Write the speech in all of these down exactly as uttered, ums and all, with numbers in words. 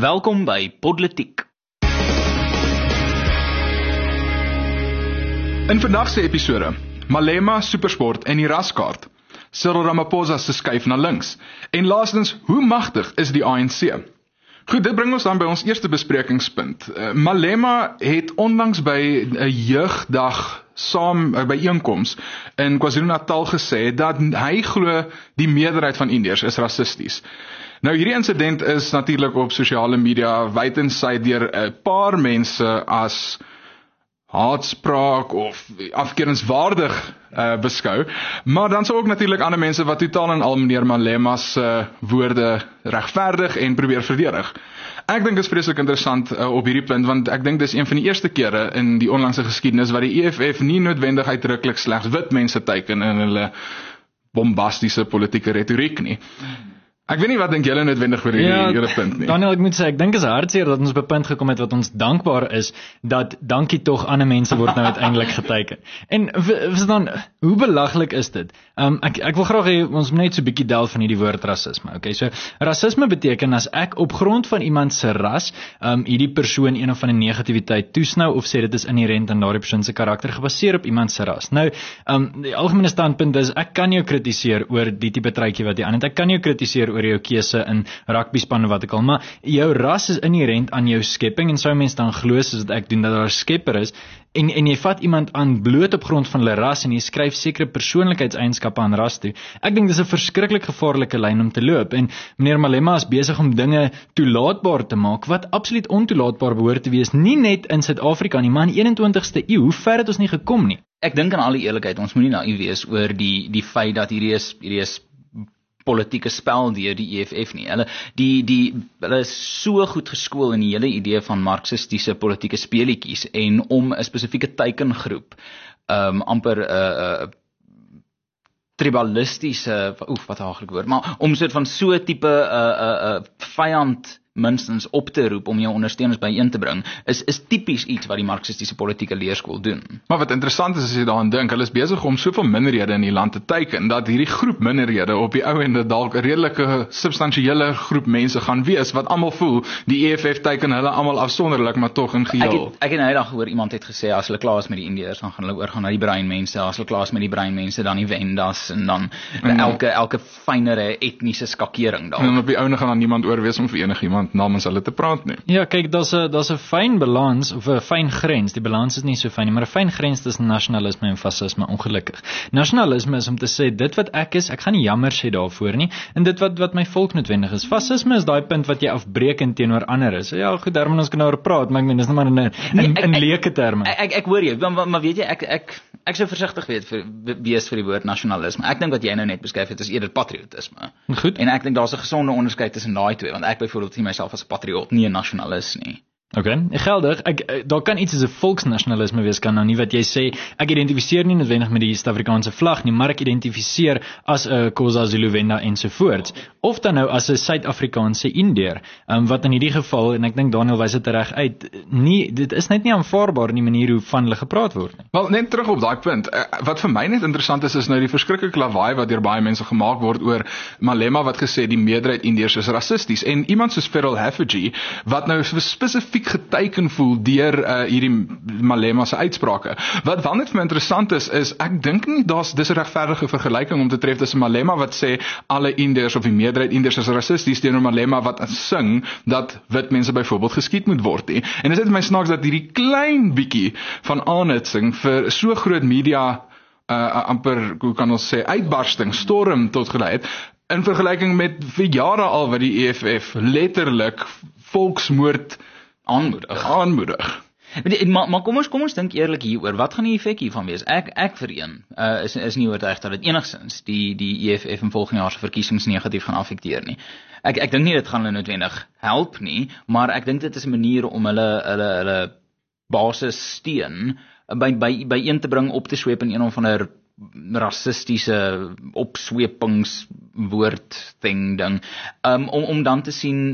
Welkom by Podletiek. In vandag se episode, Malema, Supersport en die raskaart. Cyril Ramaphosa se skuif na links. En laastens, hoe magtig is die A N C? Goed, dit bring ons dan by ons eerste besprekingspunt. Uh, Malema het onlangs by 'n jeugdag saam uh, by einkoms in KwaZulu-Natal gesê dat hy glo die meerderheid van Indiërs is rassisties. Nou hierdie insident is natuurlik op sosiale media wyd en wyd deur 'n paar mense as haatspraak of afkeuringswaardig uh, beskou, maar dan sou ook natuurlik ander mense wat totaal en al meneer Malema se uh, woorde regverdig en probeer verdedig. Ek dink dit is vreeslik interessant uh, op hierdie punt, want ek dink dis een van die eerste kere in die onlangse geskiedenis wat die E F F nie noodwendig uitdruklik slegs wit mense teiken in hulle bombastiese politieke retoriek nie. Ek weet nie wat dink julle noodwendig vir hierdie ja, punt nie. Daniel, ek moet sê, ek dink is hartseer dat ons op 'n punt gekom het wat ons dankbaar is, dat dankie tog ander mense word nou uiteindelik geteken. En verstaan, hoe belaglik is dit? Um, ek, ek wil graag hê, ons moet net so 'n bietjie delf van hierdie woord rasisme. Okay, so rasisme beteken as ek op grond van iemand se ras, um, hierdie persoon een of ander negativiteit toesnou of sê dit is inherent aan daardie persoon se karakter gebaseer op iemand se ras. Nou, um, die algemene standpunt is, ek kan jou kritiseer oor die tipe truitjie wat jy aan het. Ek kan jou kritiseer oor jou keuse in rugbyspanne wat ek al, maar jou ras is inherent aan jou skepping en sou mens dan glo soos wat ek doen dat daar 'n skepper is en en jy vat iemand aan bloot op grond van hulle ras en jy skryf sekere persoonlikheidseienskappe aan ras toe. Ek dink dis 'n verskriklik gevaarlike lyn om te loop en meneer Malema is besig om dinge toelaatbaar te maak wat absoluut ontoelaatbaar behoort te wees, nie net in Suid-Afrika nie, maar in die eenentwintigste eeu. Hoe ver het ons nie gekom nie? Ek dink in alle eerlikheid, ons moet nie naïef wees oor die die feit dat hierdie is hierdie is politieke spel deur die E F F nie. Hulle die die hulle is so goed geskool in die hele idee van marxistiese politieke speletjies en om 'n spesifieke teikengroep um amper 'n uh, uh, tribalistiese oef wat haaglik woord, maar om soort van so 'n tipe 'n uh, 'n uh, uh, vyand minstens op te roep om jou ondersteuners byeen te bring, is is tipies iets wat die marxistiese politieke leerskool doen. Maar wat interessant is as jy daaraan dink, hulle is besig om soveel minderhede in die land te teiken, dat hierdie groep minderhede op die ou ende dalk 'n redelike substansiële groep mense gaan wees, wat almal voel, die E F F teiken hulle almal afsonderlik, maar tog in geheel. Ek het, ek het nou eendag gehoor, iemand het gesê, as hulle klaar is met die Indiërs, dan gaan hulle oorgaan na die breinmense, as hulle klaar is met die breinmense, dan die Wendas, en dan en elke, elke fynere etniese skakering daar. En op die ouene gaan dan niemand oorwees om vir enigiemand namens hulle te praat nie. Ja, kyk, daar's 'n daar's 'n fyn balans of 'n fyn grens. Die balans is nie so fyn nie, maar 'n fyn grens tussen nasionalisme en fasisme, ongelukkig. Nasionalisme is om te sê dit wat ek is, ek gaan nie jammer sê daarvoor nie, en dit wat wat my volk noodwendig is. Fasisme is daai punt wat jy afbreekend teenoor ander is. Ja, goed, daarom ons kan nou oor praat, maar ek meen dis net maar in in, in leuke terme. Ek ek, ek hoor jou, maar, maar weet jy, ek ek ek sou versigtig wees vir wees vir die woord nasionalisme. Ek dink wat jy nou net beskryf het is eerder patriotisme. Goed. En ek dink daar's 'n gesonde onderskeid tussen daai twee, want ek byvoorbeeld sien myself as 'n patriot, nie 'n nasionalis nie. Okay, geldig, ek, daar kan iets as 'n volksnasionalisme wees, kan nou nie wat jy sê, ek identifiseer nie noodwendig met die Suid-Afrikaanse vlag nie, maar ek identifiseer as 'n Xhosa, Zulu, Venda ensovoorts, of dan nou as 'n Suid-Afrikaanse Indiër, um, wat in hierdie geval, en ek dink Daniel wys dit reg uit, nie, dit is net nie aanvaarbaar in die manier hoe van hulle gepraat word nie. Wel, net terug op daai punt, wat vir my net interessant is, is nou die verskriklike lawaai wat deur baie mense gemaak word oor Malema wat gesê die meerderheid Indiërs is rassisties, en iemand soos Ferrell Haffajee, wat nou spesifiek geteiken voel deur uh, hierdie Malema se uitsprake. Wat wel net vir my interessant is, is ek dink nie daar's dis 'n regverdige vergelyking om te tref tussen Malema wat sê alle Indiërs of die meerderheid Indiërs is rassisties teenoor Malema wat sing dat wit mense byvoorbeeld geskiet moet word nie. En dit is net my snaaks dat hierdie klein bietjie van aanhitsing vir so groot media uh, amper, hoe kan ons sê, uitbarsting, storm tot gelei het, in vergelyking met vir jare al wat die E F F letterlik volksmoord aanmoedig. aanmoedig. Maar, maar kom ons kom ons dink eerlik hieroor. Wat gaan die effek hiervan wees? Ek ek vir een uh, is is nie oortuig dat dit enigsins die die E F F in volgende jaar se verkiesings negatief gaan affekteer nie. Ek ek dink nie dit gaan hulle noodwendig help nie, maar ek dink dit is 'n manier om hulle hulle hulle basis steun by by by een te bring op te sweep in een of ander rassistiese opswepingswoord ding ding. Um, om om dan te sien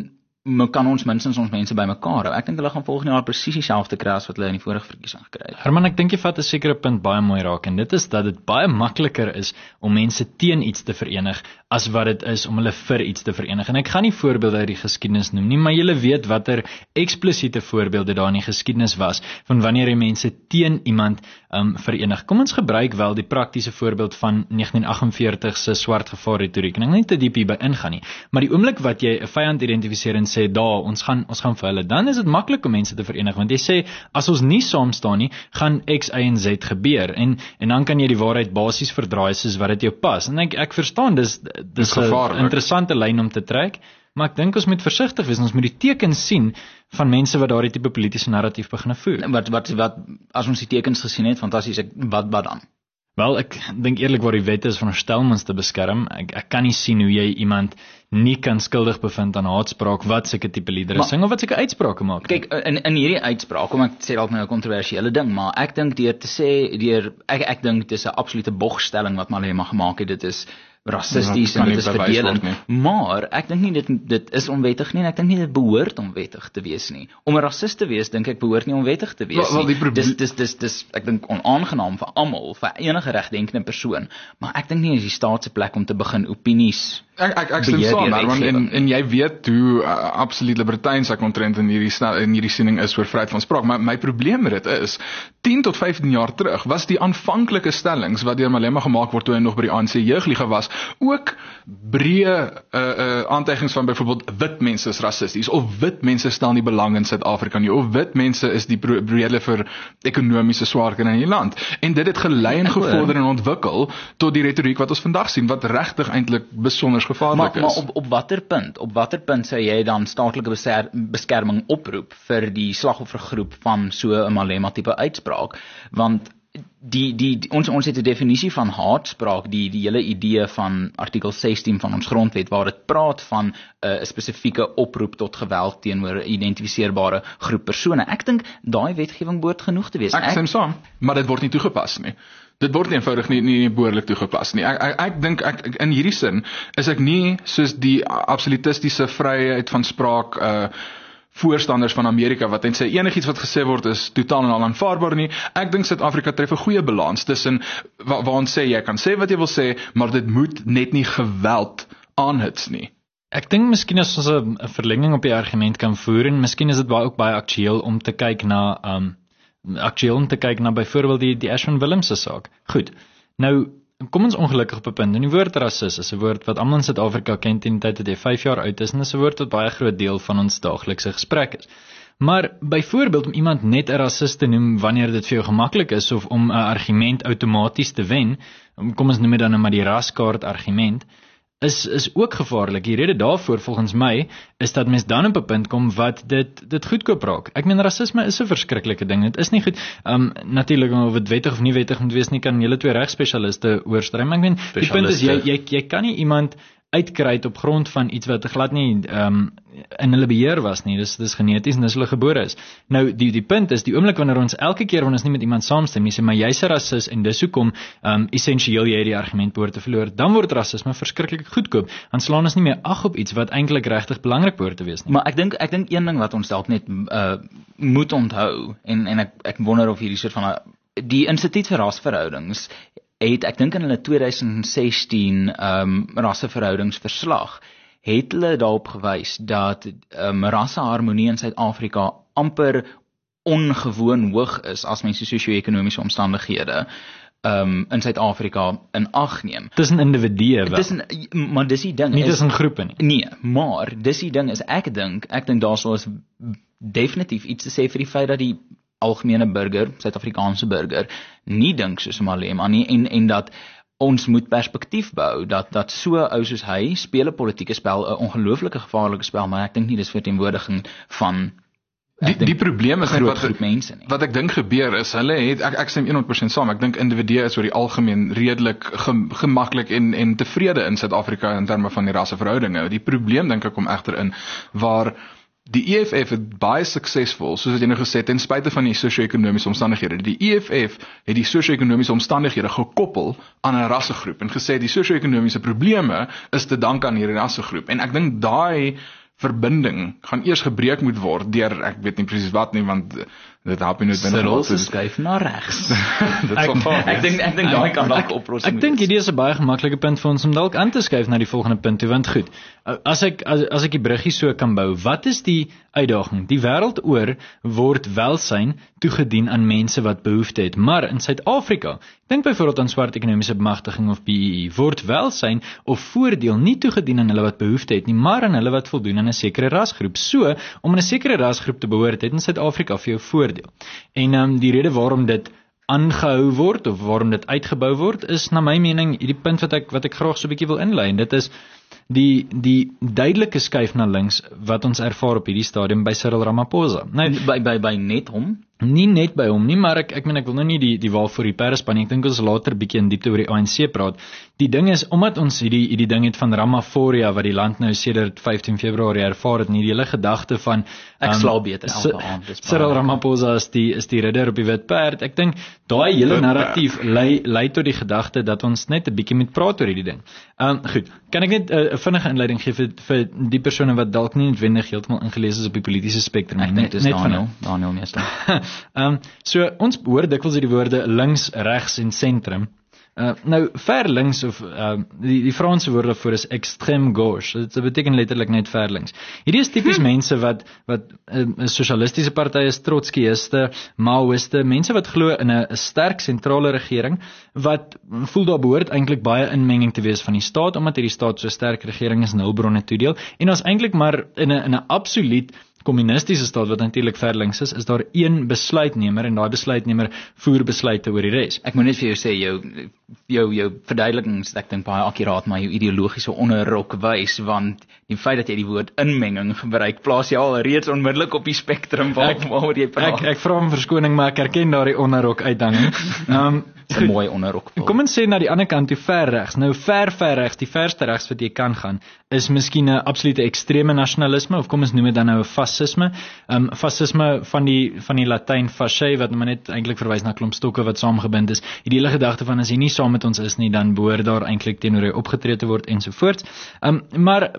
kan ons minstens ons mense bymekaar hou. Ek dink hulle gaan volgende jaar presies dieselfde kry as wat hulle in die vorige verkiesing gekry het. Herman, ek dink jy vat 'n sekere punt baie mooi raak en dit is dat dit baie makliker is om mense teen iets te verenig as wat dit is om hulle vir iets te verenig. En ek gaan nie voorbeelde uit die geskiedenis noem nie, maar julle weet watter eksplisiete voorbeelde daar in die geskiedenis was van wanneer jy mense teen iemand um, verenig. Kom ons gebruik wel die praktiese voorbeeld van negentien agt en veertig se swart gevaar retoriek. En ek gaan nie te diep hierby ingaan nie, maar die oomblik wat jy 'n vyand identifiseer en sê daar, ons gaan ons gaan vir hulle, dan is dit maklik om mense te verenig, want jy sê as ons nie saam staan nie, gaan X, Y en Z gebeur en en dan kan jy die waarheid basies verdraai soos wat dit jou pas. En ek ek verstaan dis dis 'n interessante lyn om te trek, maar ek dink ons moet versigtig wees. Ons moet die tekens sien van mense wat daardie tipe politieke narratief begin voer. Wat wat wat as ons die tekens gesien het, fantasties, ek, wat wat dan? Wel, ek dink eerlik waar die wet is veronderstel om ons te beskerm. Ek, ek kan nie sien hoe jy iemand nie kan skuldig bevind aan haatspraak wat sulke tipe liedere sing of wat sulke uitsprake maak. Kyk, in in hierdie uitspraak, kom ek sê dalk nou 'n kontroversiële ding, maar ek dink deur te sê deur ek ek dink dis 'n absolute bogstelling wat Malema gemaak het. Dit is rassisties ja, en dit is verdelend. Maar ek dink nie dit dit is onwettig nie en ek dink nie dit behoort onwettig te wees nie. Om 'n rassist te wees, dink ek behoort nie onwettig te wees wel, nie. Dis dis dis dis ek dink onaangenaam vir almal, vir enige regdenkende persoon, maar ek dink nie is die staat se plek om te begin opinies Ek ek ek stem saam, Herman, en en jy weet hoe uh, absoluut libertyns ek omtrent in hierdie in hierdie siening is oor vryheid van spraak, maar my probleem met dit is tien tot vyftien jaar terug was die aanvanklike stellings wat deur Malema gemaak word toe hy nog by die A N C jeugliga was, ook breë uh, uh, aantuigings van byvoorbeeld wit mense is rassisties of wit mense stel nie belang in Suid-Afrika nie of wit mense is die rede vir ekonomiese swaarkry in die land. En dit het gelei en gevorder en ontwikkel tot die retoriek wat ons vandag sien wat regtig eintlik besonder gevaarlik is. Maar, maar op op watter punt? Op watter punt sou jy dan staatlike beskerming oproep vir die slagoffergroep van so 'n Malema tipe uitspraak? Want die die, die ons ons het 'n definisie van haatspraak, die die hele idee van artikel sestien van ons grondwet waar dit praat van 'n uh, spesifieke oproep tot geweld teenoor 'n identifiseerbare groep persone. Ek dink daai wetgewing behoort genoeg te wees. Ek stem saam, maar dit word nie toegepas nie. Dit word eenvoudig nie nie, nie behoorlik toegepas nie. Ek ek, ek dink ek in hierdie sin is ek nie soos die absolutistiese vryheid van spraak uh voorstanders van Amerika wat net sê enigiets wat gesê word is totaal en al aanvaarbaar nie. Ek dink Suid-Afrika tref 'n goeie balans tussen waar, waar ons sê jy kan sê wat jy wil sê, maar dit moet net nie geweld aanhits nie. Ek dink miskien as ons 'n verlenging op die argument kan voer en miskien is dit baie ook baie aktueel om te kyk na um aktueel om te kyk na byvoorbeeld die die Ashwin Willems se saak. Goed. Nou kom ons ongelukkig op 'n punt. En die woord rassis is 'n woord wat almal in Suid-Afrika ken teen die tyd dat jy vyf jaar oud is en is 'n woord wat baie groot deel van ons daaglikse gesprek is. Maar byvoorbeeld om iemand net 'n rassist te noem wanneer dit vir jou gemaklik is of om 'n argument outomaties te wen, kom ons noem dit dan maar die raskaart argument, is is ook gevaarlik. Die rede daarvoor volgens my is dat mens dan op 'n punt kom wat dit dit goedkoop raak. Ek meen rasisme is 'n verskriklike ding. Dit is nie goed. Um natuurlik of dit wettig of nie wettig moet wees nie, kan julle twee regspesialiste oorstry. Maar ek meen die punt is jy jy jy kan nie iemand uitkry op grond van iets wat glad nie um, in hulle beheer was nie. Dis dis geneties en dis hulle gebore is. Nou die die punt is die oomblik wanneer ons elke keer wanneer ons nie met iemand saamstem nie, sê maar jy's 'n rasis en dis hoekom um, essensieel jy die argument behoort te verloor, dan word rasisme verskriklik goedkoop. Dan slaan ons nie meer ag op iets wat eintlik regtig belangrik behoort te wees nie. Maar ek dink ek dink een ding wat ons dalk net uh, moet onthou en en ek ek wonder of hierdie soort van die Instituut vir Rasverhoudings het ek dink in hulle twintig sestien um, rasseverhoudingsverslag het hulle daarop gewys dat um, rasseharmonie in Suid-Afrika amper ongewoon hoog is as mens die sosio-ekonomiese omstandighede um, in Suid-Afrika in ag neem. Tussen individue wel. Tussen, maar dis die ding nie tussen groepe nie. Nee, maar dis die ding is ek dink ek dink daar sou is definitief iets te sê vir die feit dat die algemene burger, Suid-Afrikaanse burger, nie dink soos Malema nie en en dat ons moet perspektief bou dat dat so ou soos hy speel 'n politieke spel, 'n ongelooflike gevaarlike spel, maar ek dink nie dis verteenwoordiging van die die probleem is net wat mense nie. Wat ek dink gebeur is hulle het ek ek stem honderd persent saam. Ek dink individue is oor die algemeen redelik ge, gemaklik en en tevrede in Suid-Afrika in terme van die rasseverhoudinge. Die probleem dink ek kom egter in waar die E F F het baie suksesvol, soos wat jy nou gesê het, ten spyte van die sosio-ekonomiese omstandighede. Die E F F het die sosio-ekonomiese omstandighede gekoppel aan 'n rassegroep en gesê die sosio-ekonomiese probleme is te danke aan hierdie rassegroep. En ek dink daai verbinding gaan eers gebreek moet word deur, ek weet nie presies wat nie, want dit help nie noodwendig Cyril se skuif na regs. Dit sal vaar. Ek dink ek dink daai kan dalk oplossing. Ek dink hierdie is 'n baie gemaklike punt vir ons om dalk aan te skuif na die volgende punt toe, want goed, as ek as, as ek die bruggie so kan bou, wat is die uitdaging? Die wêreld oor word welsyn toegedien aan mense wat behoefte het, maar in Suid-Afrika, dink byvoorbeeld aan swart ekonomiese bemagtiging of B E E, word welsyn of voordeel nie toegedien aan hulle wat behoefte het nie, maar aan hulle wat voldoen aan 'n sekere rasgroep. So, om in 'n sekere rasgroep te behoort, het in Suid-Afrika vir jou voordeel. En um, die rede waarom dit aangehou word of waarom dit uitgebou word is na my mening die punt wat ek wat ek graag so 'n bietjie wil inlei, en dit is die die duidelike skuif na links wat ons ervaar op hierdie stadium by Cyril Ramaphosa. Nou by by by net hom nie net by hom nie, maar ek ek meen ek wil nou nie die die waal voor die pers span nie. Ek dink ons later bietjie in diepte oor die A N C praat. Die ding is, omdat ons hierdie hierdie ding het van Ramaphoria wat die land nou sedert vyftien Februarie ervaar het, nie die hele gedagte van ek um, slaap beter elke aand. Dis Cyril Ramaphosa is die is die ridder op die wit perd. Ek dink daai hele narratief lei lei tot die gedagte dat ons net 'n bietjie moet praat oor hierdie ding. Um goed, kan ek net 'n uh, vinnige inleiding gee vir vir die persone wat dalk nie noodwendig heeltemal ingelees is op die politiese spektrum nie. Ek dink dis net Daniel, Daniel meester. Um, so ons hoor dikwels die woorde links, regs en sentrum. Uh, nou ver links of uh, die, die Franse woord daarvoor is extreme gauche. Dit beteken letterlik net ver links. Hierdie is tipies hmm. mense wat wat 'n uh, sosialistiese party is, trotskiste, maoïste, mense wat glo in 'n sterk sentrale regering wat voel daar behoort eintlik baie inmenging te wees van die staat, omdat hierdie staat so sterk regering is en hulpbronne toedeel, en ons eintlik maar in 'n in 'n absoluut kommunistiese staat wat natuurlik ver links is, is daar een besluitnemer en daai besluitnemer voer besluite oor die res. Ek moet net vir jou sê jou jou jou verduidelikings, ek dink baie akkuraat, maar jou ideologiese onderrok wys, want die feit dat jy die woord inmenging gebruik, plaas jy al reeds onmiddellik op die spektrum waaroor jy praat. Ek ek vra om verskoning, maar ek erken daardie onderrok uitdaging. Um, Dis 'n mooi onderrok. Kom ons sê na die ander kant toe, ver regs. Nou ver ver regs, die verste regs wat jy kan gaan, is miskien 'n absolute ekstreme nasionalisme, of kom ons noem dit dan nou 'n fasisme. Um fasisme van die van die Latyn fasce wat maar net eintlik verwys na klomp stokke wat saamgebind is. Die hele gedagte van as jy nie saam met ons is nie, dan behoort daar eintlik teenoor jou opgetree te word ensovoorts. Um maar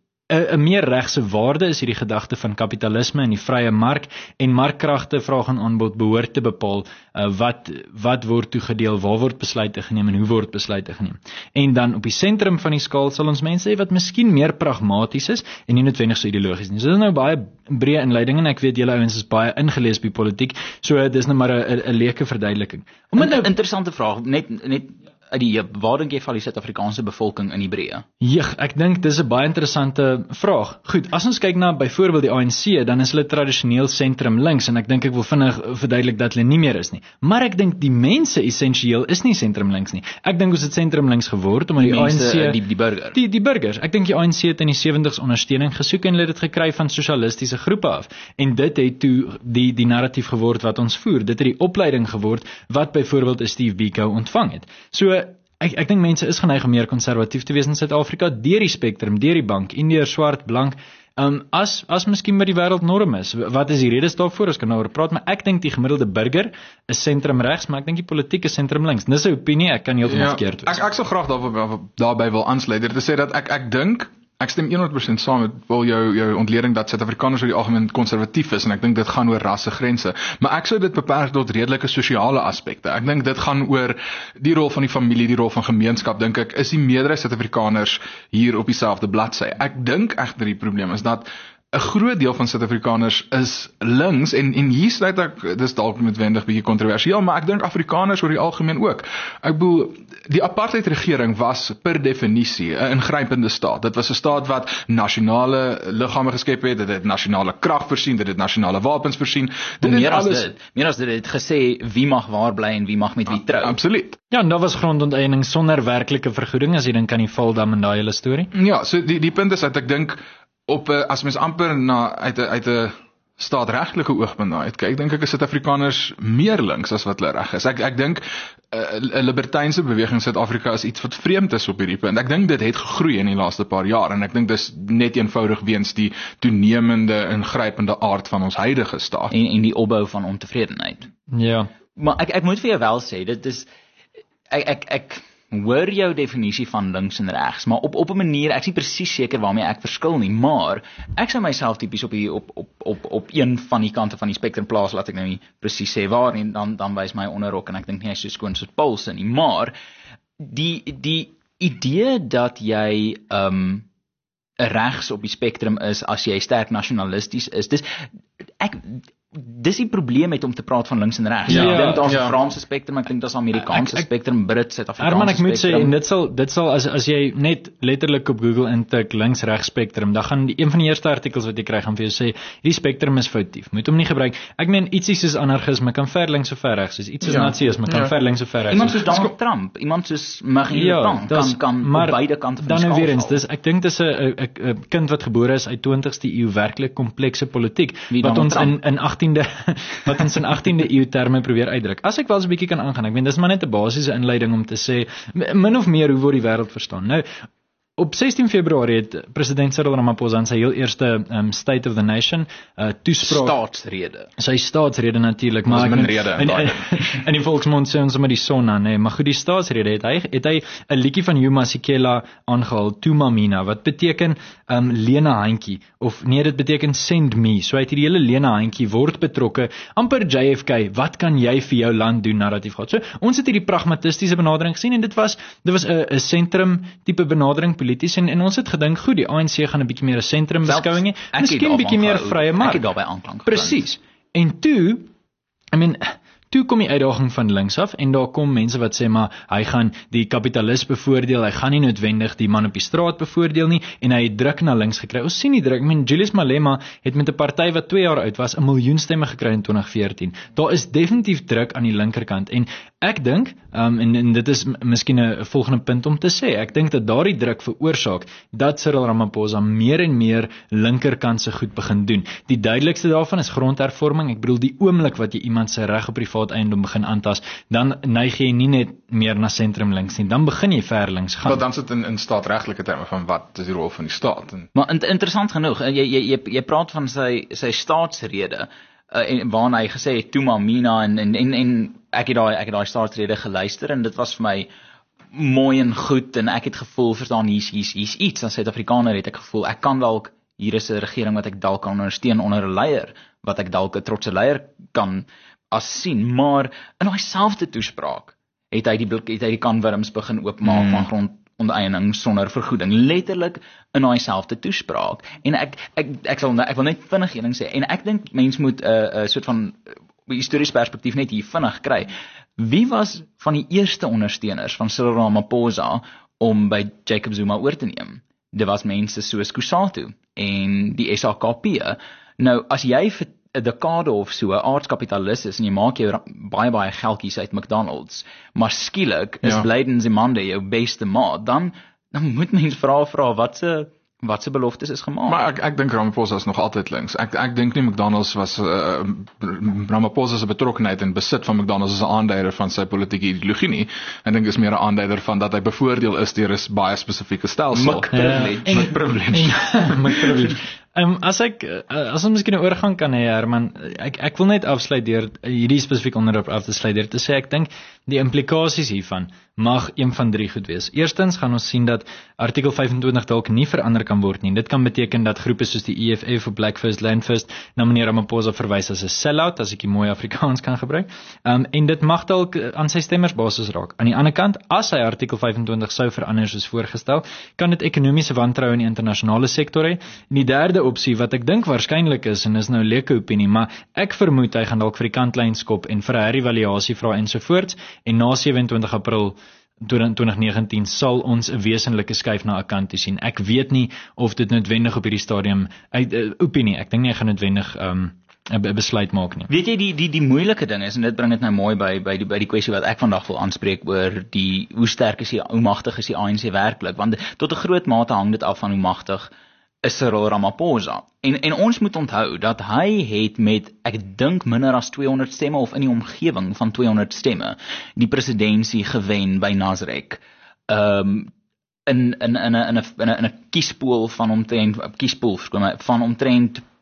'n meer regse waarde is hierdie gedagte van kapitalisme en die vrye mark, en markkragte, vraag en aanbod behoort te bepaal uh, wat wat word toegedeel, waar word besluite geneem en hoe word besluite geneem. En dan op die sentrum van die skaal sal ons mense hê wat miskien meer pragmaties is en nie noodwendig so ideologies nie. So dit is nou baie breë inleiding, en ek weet julle ouens is baie ingelees by politiek, so dis nou maar 'n 'n leuke verduideliking. Om 'n nou, interessante vraag, net net uit die waar dink jy val die Suid-Afrikaanse bevolking in die breë? Ja, ek dink dis 'n baie interessante vraag. Goed, as ons kyk na byvoorbeeld die A N C, dan is hulle tradisioneel sentrum links, en ek dink ek wil vinnig verduidelik dat hulle nie meer is nie. Maar ek dink die mense essensieel is nie sentrum links nie. Ek dink ons het sentrum links geword omdat die, die mense, A N C die die burger. Die die burgers. Ek dink die A N C het in die sewenties ondersteuning gesoek en hulle het dit gekry van sosialistiese groepe af. En dit het toe die die narratief geword wat ons voer. Dit het die opleiding geword wat byvoorbeeld Steve Biko ontvang het. So Ek ek dink mense is geneig om meer konservatief te wees in Suid-Afrika deur die spektrum, deur die bank, indiër, swart, blank, um, as as miskien by die wêreld norm is. Wat is die redes daarvoor? Ons kan nou oor praat, maar ek dink die gemiddelde burger is sentrum regs, maar ek dink die politiek is sentrum links. Dis 'n opinie, ek kan heeltemal ja, verkeerd wees. Ek ek sou graag daarby daarbey wil aansluit. Dit te sê dat ek ek dink Ek stem honderd persent saam met wel jou jou ontleding dat Suid-Afrikaners oor die algemeen konservatief is, en ek dink dit gaan oor rassegrense, maar ek sou dit beperk tot redelike sosiale aspekte. Ek dink dit gaan oor die rol van die familie, die rol van gemeenskap, dink ek, is die meerderheid Suid-Afrikaners hier op dieselfde bladsy. Ek dink egter die probleem is dat 'n groot deel van Suid-Afrikaners is links, en en hier sluit ek, dis dalk noodwendig bietjie kontroversieel, maar ek dink Afrikaners oor die algemeen ook. Ek bedoel, die apartheid regering was per definisie 'n ingrypende staat. Dit was 'n staat wat nasionale liggame geskep het, dit het nasionale krag voorsien, dit het nasionale wapens voorsien. Dit meer alles, as dit, meer as dit het gesê wie mag waar bly en wie mag met wie trou. Absoluut. Ja, en daar was grondonteeneming sonder werklike vergoeding, as jy dink aan die Valdam en daai hele storie. Ja, so die die punt is dat ek dink op as mens amper na uit 'n uit 'n staatregtelike oogpunt na uitkyk, dink ek is Suid-Afrikaners meer links as wat hulle reg is. Ek ek dink 'n uh, libertynse beweging in Suid-Afrika is iets wat vreemd is op hierdie punt. Ek dink dit het gegroei in die laaste paar jaar, en ek dink dis net eenvoudig weens die toenemende ingrypende aard van ons huidige staat en en die opbou van ontevredenheid. Ja. Maar ek ek moet vir jou wel sê, dit is ek ek ek hoor jou definisie van links en regs, maar op op 'n manier, ek is nie presies seker waarmee ek verskil nie, maar ek sou myself tipies op die op op op op een van die kante van die spektrum plaas, laat ek nou nie presies sê waar nie, dan dan wys my onderrok en ek dink nie hy is so skoon soos Paul se nie, maar die die idee dat jy um regs op die spektrum is as jy sterk nasionalisties is, dis ek dis die probleem met om te praat van links en regs. Ja, Ek dink daar's 'n ja. Franse spektrum, ek dink daar's Amerikaanse Ek- ek- spektrum, Brit, Suid-Afrikaanse Herman, ek moet sê, spektrum. en dit sal dit sal as as jy net letterlik op Google intik links regs spektrum, dan gaan die een van die eerste artikels wat jy kry gaan vir jou sê hierdie spektrum is foutief. Moet hom nie gebruik. Ek meen ietsie soos anargisme kan ver links of ver regs wees. Iets soos Ja. nazisme kan Ja. ver links of ver regs Iemand wees. soos Donald Trump, iemand soos Marine Le Pen dis- kan kan maar op beide kante van dan die nou skaal weer eens, val. dis ek dink dis 'n 'n 'n kind wat gebore is uit twintigste eeu werklik komplekse politiek Wie, wat Donald ons in Trump? in achttiende wat ons in achttiende eeu terme probeer uitdruk. As ek wel so 'n bietjie kan aangaan, ek meen dis maar net 'n basiese inleiding om te sê min of meer hoe word die wêreld verstaan. Nou op sestien Februarie het president Cyril Ramaphosa in sy heel eerste um, State of the Nation uh, toespraak Staatsrede. sy staatsrede natuurlik, maar Was ek min meen- rede in in, daai in, in die volksmond sê ons sommer die sonna, nee, maar goed, die staatsrede het hy het hy 'n liedjie van Yuma Sikela aangehaal, Tuma Mina, wat beteken um, Lena handjie of nee, dit beteken send me. So hy het hierdie hele Lena handjie word betrokke, amper J F K, wat kan jy vir jou land doen narratief gehad. So ons het hierdie pragmatistiese benadering gesien en dit was dit was 'n 'n sentrum tipe benadering polities en en ons het gedink goed, die A N C gaan 'n bietjie meer 'n sentrum beskouing hê, Ek het miskien daarvan bietjie meer gehou. vrye Ek mark. het daarby aanklank gevind. Presies. En toe, I mean, toe kom die uitdaging van links af en daar kom mense wat sê maar hy gaan die kapitalis bevoordeel, hy gaan nie noodwendig die man op die straat bevoordeel nie en hy het druk na links gekry. Ons sien die druk. I mean, Julius Malema het met 'n party wat twee jaar oud was 'n miljoen stemme gekry in twintig veertien. Daar is definitief druk aan die linkerkant en ek dink, um, en, en dit is m- miskien 'n volgende punt om te sê, ek dink dat daardie druk veroorsaak dat Cyril Ramaphosa meer en meer linkerkantse goed begin doen. Die duidelikste daarvan is grondhervorming. Ek bedoel die oomblik wat jy iemand se reg op privaat eiendom begin aantas, dan neig jy nie net meer na sentrum links nie, dan begin jy ver links gaan. Wel dan sit in in staatregtelike terme van wat is die rol van die staat en Maar in, interessant genoeg, jy jy jy, jy praat van sy sy staatsrede uh, en waarna hy gesê het Tuma Mina en en en, en ek het daai ek het daai staatsrede geluister en dit was vir my mooi en goed en ek het gevoel verstaan hier's hier's hier's iets as Suid-Afrikaner het ek gevoel ek kan dalk hier is 'n regering wat ek dalk kan ondersteun onder 'n leier wat ek dalk 'n trotse leier kan as sien, maar in daai selfde toespraak het hy die blik- het hy die kanwurms begin oopmaak Mm. van grondonteeneming sonder vergoeding, letterlik in daai selfde toespraak. En ek ek ek sal ek wil net vinnig een ding sê en ek dink mense moet 'n uh, 'n soort van uh, historiese perspektief net hier vinnig kry. Wie was van die eerste ondersteuners van Cyril Ramaphosa om by Jacob Zuma oor te neem? Dit was mense soos Kusatu en die S A K P. Nou as jy vir 'n dekade of so 'n aardskapitalis is en jy maak jou ra- baie baie geldjies uit McDonald's, maar skielik is Ja. Blyden Zimande jou beste maat, dan dan moet mens vra vra wat se wat se beloftes is gemaak. Maar ek ek dink Ramaphosa is nog altyd links. Ek ek dink nie McDonald's was uh, Ramaphosa se betrokkenheid en besit van McDonald's is 'n aanduider van sy politieke ideologie nie. Ek dink is meer 'n aanduider van dat hy bevoordeel is deur 'n baie spesifieke stelsel. Mik privilege. en- Met privilege. en- met privilege. Um, as ek uh, as ons miskien 'n oorgang kan hê Herman, ek ek wil net afsluit deur hierdie spesifieke onderwerp af te sluit deur te sê ek dink die implikasies hiervan mag een van drie goed wees. Eerstens gaan ons sien dat artikel vyf en twintig dalk nie verander kan word nie. Dit kan beteken dat groepe soos die E F F of Black First Land First na meneer Ramaphosa verwys as 'n sell-out, as ek die mooi Afrikaans kan gebruik. Um, en dit mag dalk aan sy stemmersbasis raak. Aan die ander kant, as hy artikel vyf en twintig sou verander soos voorgestel, kan dit ekonomiese wantroue in die internasionale sektor hê. En die derde opsie wat ek dink waarskynlik is en is nou leuke opinie, maar ek vermoed hy gaan dalk vir die kantlyn skop en vir 'n herëvaluasie vra ensovoorts en na sewe en twintig April twintig negentien sal ons 'n wesenlike skuif na 'n kant toe sien. Ek weet nie of dit noodwendig op hierdie stadium uit uh, opinie. Ek dink nie hy gaan noodwendig um, 'n be- besluit maak nie. Weet jy die die die moeilike ding is en dit bring dit nou mooi by by die by die kwessie wat ek vandag wil aanspreek oor die hoe sterk is die hoe magtig is die A N C werklik, want tot 'n groot mate hang dit af van hoe magtig is Cyril Ramaphosa. En en ons moet onthou dat hy het met ek dink minder as tweehonderd stemme of in die omgewing van tweehonderd stemme die presidentskap gewen by Nasrek. Ehm um, in in in 'n in 'n in 'n in 'n kiespool van omtrent kiespool verskoon my van omtrent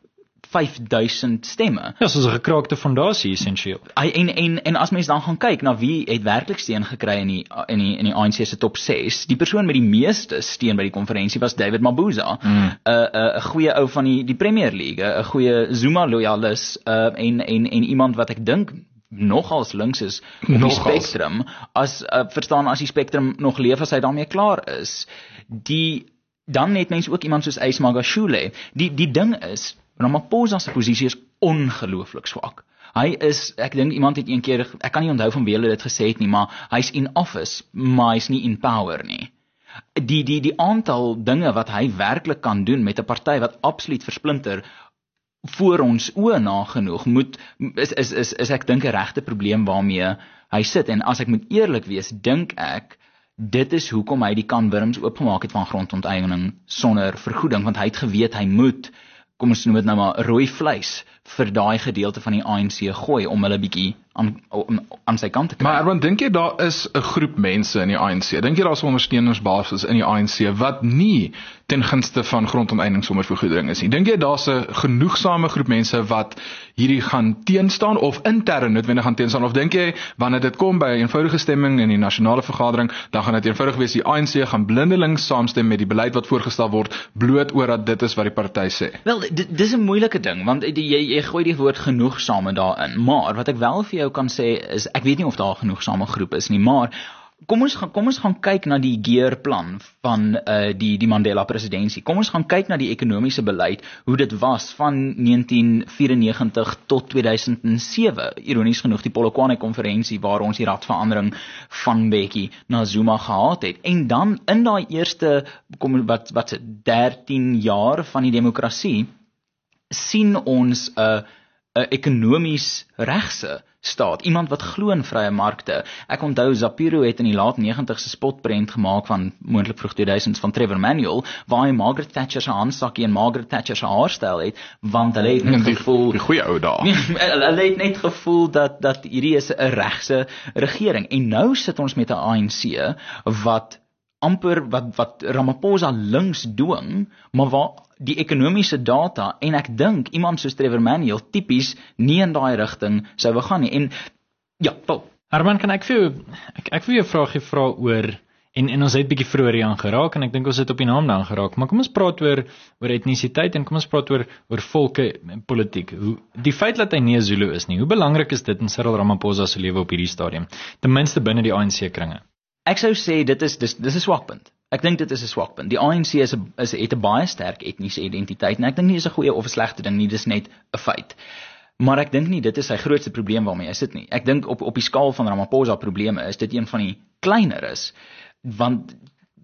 vyf duisend stemme. Ja, soos 'n gekraakte fondasie essensieel. En en en as mens dan gaan kyk na wie het werklik steun gekry in die in die in die A N C se top ses, die persoon met die meeste steun by die konferensie was David Mabuza, 'n mm. 'n 'n goeie ou van die die Premier League, 'n goeie Zuma loyalis, uh, en en en iemand wat ek dink nogals links is op die spektrum, as uh, verstaan as die spektrum nog leef as hy daarmee klaar is. Die dan het mense ook iemand soos Ace Magashule. Die die ding is, Ramaphosa se posisie is ongelooflik swak. Hy is, ek dink iemand het een keer, ek kan nie onthou van wie hulle dit gesê het nie, maar hy's in office, maar hy's nie in power nie. Die die die aantal dinge wat hy werklik kan doen met 'n party wat absoluut versplinter voor ons oë nagenoeg moet is is is, is ek dink 'n regte probleem waarmee hy sit, en as ek moet eerlik wees, dink ek dit is hoekom hy die kan wurms oopgemaak het van grondonteeneming sonder vergoeding, want hy het geweet hy moet, kom ons noem dit nou maar, rooi vleis vir daai gedeelte van die A N C gooi om hulle bietjie aan aan sy kant te kry. Maar Erwin, dink jy daar is 'n groep mense in die A N C? Dink jy daar is ondersteunersbasis in die A N C wat nie ten gunste van grondonteeneming sonder vergoeding is nie? Dink jy daar's 'n genoegsame groep mense wat hierdie gaan teenstaan of intern noodwendig gaan teenstaan, of dink jy wanneer dit kom by 'n eenvoudige stemming in die nasionale vergadering, dan gaan dit eenvoudig wees die A N C gaan blindelings saamstem met die beleid wat voorgestel word bloot oor dat dit is wat die party sê? Wel, dit dis 'n moeilike ding, want jy jy gooi die woord genoegsame daarin, maar wat ek wel vir jou kan sê is, ek weet nie of daar 'n genoegsame groep is nie, maar kom ons gaan kom ons gaan kyk na die gearplan van uh, die die Mandela presidentskap. Kom ons gaan kyk na die ekonomiese beleid, hoe dit was van negentien vyrenegentig tot tweeduisend sewe. Ironies genoeg die Polokwane konferensie waar ons die radverandering van Mbeki na Zuma gehad het. En dan in daai eerste kom wat wat se dertien jaar van die demokrasie sien ons 'n uh, 'n ekonomies regse staat, iemand wat glo in vrye markte. Ek onthou Zapiro het in die laat negentigs 'n spotprent gemaak van moontlik vroeg tweeduisends van Trevor Manuel, waar hy Margaret Thatcher se handsakkie en Margaret Thatcher se haarstyl het, want hulle het net die, gevoel die goeie ou dae. Hulle het net gevoel dat dat hierdie is 'n regse regering. En nou sit ons met 'n A N C wat amper wat wat Ramaphosa links dwing, maar waar die ekonomiese data, en ek dink iemand soos Trevor Manuel tipies nie in daai rigting sou wil gaan nie. En ja, Paul. Herman, kan ek vir jou ek ek wil jou 'n vraagie vra oor en en ons het bietjie vroeër hier aan geraak en ek dink ons het op die naam daan geraak, maar kom ons praat oor oor etnisiteit en kom ons praat oor oor volke en politiek. Hoe die feit dat hy nie 'n Zulu is nie, hoe belangrik is dit in Cyril Ramaphosa se lewe op hierdie stadium, ten minste binne die A N C kringe? Ek sou sê dit is dis dis 'n swakpunt. Ek dink dit is 'n swakpunt. Die A N C is 'n is het 'n baie sterk etniese identiteit en ek dink nie dis 'n goeie of 'n slegte ding nie, dis net 'n feit. Maar ek dink nie dit is sy grootste probleem waarmee hy sit nie. Ek dink op op die skaal van Ramaphosa probleme is dit een van die kleiner is, want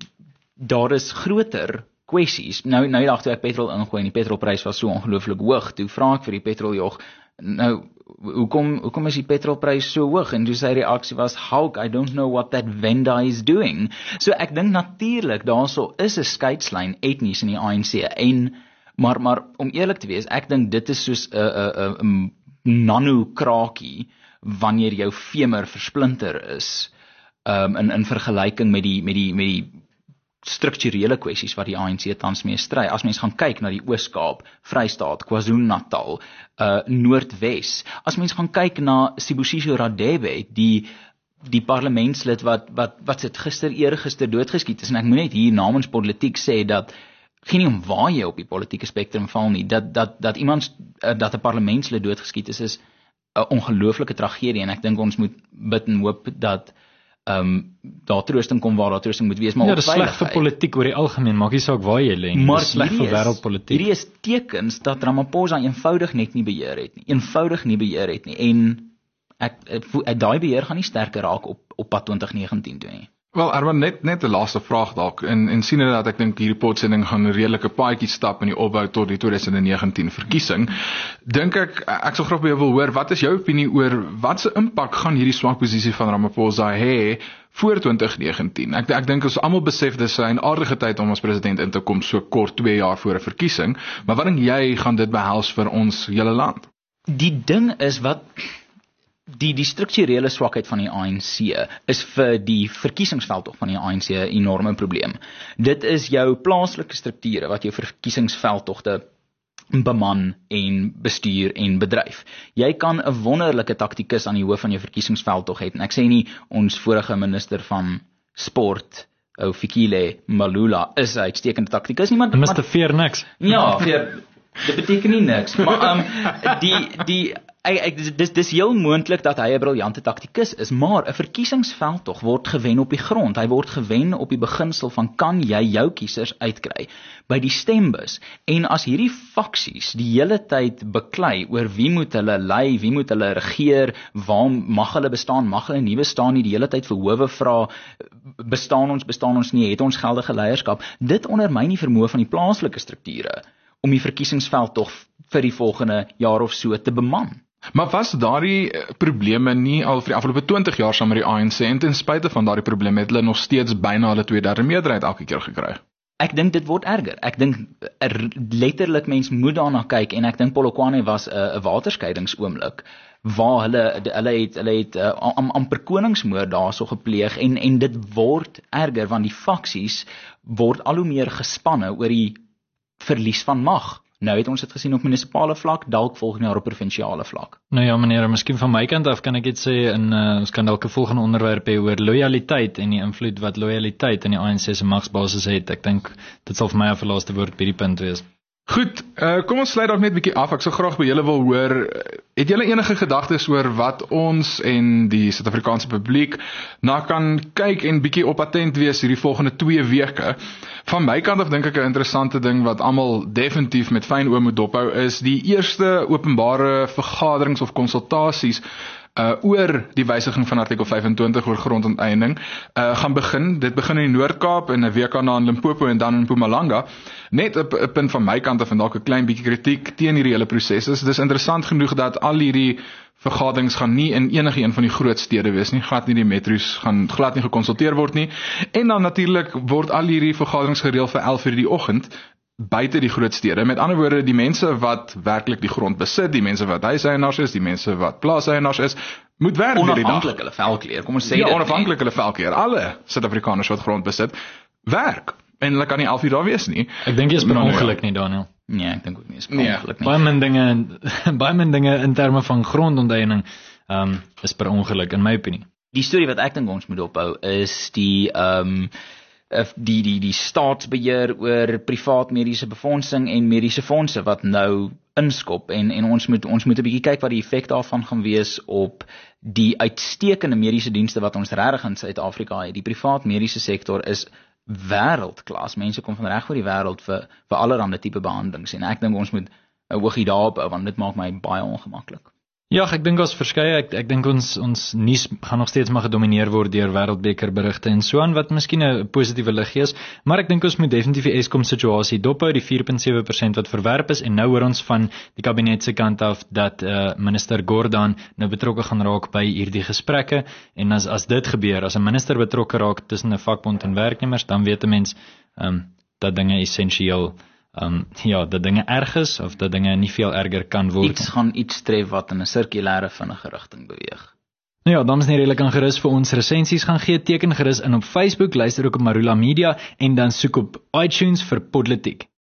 daar is groter kwessies. Nou nou die dag toe ek petrol ingooi en die petrolprys was so ongelooflik hoog, toe vra ek vir die petroljog, nou hoekom hoekom is die petrolprys so hoog? En toe sy reaksie was, "How, I don't know what that vendor is doing." So ek dink natuurlik daarso is 'n skeidslyn etnies in die A N C en maar maar om eerlik te wees, ek dink dit is soos 'n 'n 'n nano-krakie wanneer jou femur versplinter is, um, in in vergelyking met die met die met die strukturele kwessies wat die A N C tans mee stry. As mens gaan kyk na die Oos-Kaap, Vrystaat, KwaZulu-Natal, uh, Noordwes, as mens gaan kyk na Sibusiso Radebe, die die parlementslid wat wat wat sit gister eergister doodgeskiet is, en ek moet net hier namens politiek sê dat geen nie om waar jy op die politieke spektrum val nie, dat dat dat iemand uh, dat 'n parlementslid doodgeskiet is is 'n ongelooflike tragedie, en ek dink ons moet bid en hoop dat ehm um, daar troosting kom waar daar troosting moet wees, maar ja, ook dit is sleg vir politiek oor die algemeen, maak nie saak waar jy lê nie, maar dit is sleg vir wêreldpolitiek. Hierdie is tekens dat Ramaphosa eenvoudig net nie beheer het nie, eenvoudig nie beheer het nie, en ek, ek, ek daai beheer gaan nie sterker raak op op pad twintig negentien toe nie. Wel, Erwin, net net 'n laaste vraag dalk, en en sien dat ek dink hierdie potsending gaan 'n redelike paadjie stap in die opbou tot die twintig negentien verkiesing. Dink ek ek sal graag by jou wil hoor, wat is jou opinie oor wat se impak gaan hierdie swak posisie van Ramaphosa hê voor twintig negentien? Ek ek dink ons almal besef dis 'n aardige tyd om ons president in te kom so kort twee jaar voor 'n verkiesing, maar wat dink jy gaan dit behels vir ons hele land? Die ding is wat Die die strukturele swakheid van die A N C is vir die verkiesingsveldtog van die A N C 'n enorme probleem. Dit is jou plaaslike strukture wat jou verkiesingsveldtogte beman en bestuur en bedryf. Jy kan 'n wonderlike taktikus aan die hoof van jou verkiesingsveld tog hê. En ek sê nie ons vorige minister van sport, ou Fikile Malula, is 'n uitstekende taktikus nie, maar mister Veer niks. Ja, Veer, dit beteken nie niks, maar um, die die Ek, ek, dis dis heel moontlik dat hy 'n briljante taktikus is, maar 'n verkiesingsveld tog word gewen op die grond. Hy word gewen op die beginsel van kan jy jou kiesers uitkry by die stembus. En as hierdie faksies die hele tyd beklei oor wie moet hulle lei, wie moet hulle regeer, waar mag hulle bestaan, mag hulle nie bestaan nie, die hele tyd vir howe vra, bestaan ons, bestaan ons nie, het ons geldige leierskap, dit ondermyn die vermoë van die plaaslike strukture om die verkiesingsveld tog vir die volgende jaar of so te beman. Maar was daardie probleme nie al vir die afgelope twintig jaar saam met die A N C en ten spyte van daardie probleme het hulle nog steeds byna hulle tweederde meerderheid elke keer gekry? Ek dink dit word erger. Ek dink er, letterlik mens moet daarna kyk en ek dink Polokwane was 'n uh, waterskeidingsoomblik waar hulle hulle het hulle het uh, am, amper koningsmoord daarso gepleeg en en dit word erger want die faksies word al hoe meer gespanne oor die verlies van mag. Nou het ons dit gesien op munisipale vlak, dalk volgende jaar op provinsiale vlak. Nou ja meneer, miskien van my kant af kan ek dit sê in uh, ons kan dalk 'n volgende onderwerp hê oor lojaliteit en die invloed wat lojaliteit in die A N C se magsbasis het. Ek dink dit sal vir my 'n verlaaste woord by die punt wees. Goed, uh, kom ons sluit dalk net 'n bietjie af. Ek sou graag by julle wil hoor, het julle enige gedagtes oor wat ons en die Suid-Afrikaanse publiek na kan kyk en bietjie op attent wees hierdie volgende twee weke? Van my kant af dink ek 'n interessante ding wat almal definitief met fyn oë moet dophou is die eerste openbare vergaderings of konsultasies uh oor die wysiging van artikel vyfentwintig oor grondonteeneming uh gaan begin. Dit begin in die Noord-Kaap en 'n week daarna in Limpopo en dan in Mpumalanga. Net 'n punt van my kant af en dalk 'n klein bietjie kritiek teen hierdie hele proses is. Dis interessant genoeg dat al hierdie vergaderings gaan nie in enige een van die groot stede wees nie, glad nie die metro's gaan glad nie gekonsulteer word nie. En dan natuurlik word al hierdie vergaderings gereël vir elf uur die oggend buite die groot stede. Met ander woorde, die mense wat werklik die grond besit, die mense wat huiseienaars is, die mense wat plaaseienaars is, moet werk hierdie dag. Onafhanklik hulle velkleur, kom ons sê ja, dit. Onafhanklik hulle velkleur. Alle Suid-Afrikaners wat grond besit, werk. En hulle kan nie elf uur daar wees nie. Ek dink jy is per ongeluk nie, Daniel. Nee, ek dink ook nie is per ongeluk nie. Baie min dinge baie min dinge in terme van grondonteeneming um, is per ongeluk in my opinie. Die storie wat ek dink ons moet ophou is die um, die die die staatsbeheer oor privaat mediese befondsing en mediese fondse wat nou inskop en en ons moet ons moet 'n bietjie kyk wat die effek daarvan gaan wees op die uitstekende mediese dienste wat ons regtig in Suid-Afrika het. Die privaat mediese sektor is wêreldklas. Mense kom van reg oor die wêreld vir vir allerlei tipe behandelings en ek dink ons moet 'n oogie daarop hou want dit maak my baie ongemaklik. Ja, ek dink ons verskeie, ek, ek dink ons ons nuus gaan nog steeds maar gedomeineer word deur wêreldbeker berigte en so aan wat miskien 'n positiewe lig gee, maar ek dink ons moet definitief die Eskom situasie dophou, die vier komma sewe persent wat verwerp is en nou hoor ons van die kabinet se kant af dat uh, minister Gordhan nou betrokke gaan raak by hierdie gesprekke en as as dit gebeur, as 'n minister betrokke raak tussen 'n vakbond en werknemers, dan weet 'n mens um, dat dinge essensieel Um, ja, dat dinge erg is, of dat dinge nie veel erger kan word. Iets gaan iets tref wat in 'n sirkulêre vinnige rigting beweeg. Nou ja, dames en here, julle kan gerus vir ons resensies gaan gee, teken gerus in op Facebook, luister ook op Marula Media, en dan soek op iTunes vir Podletiek.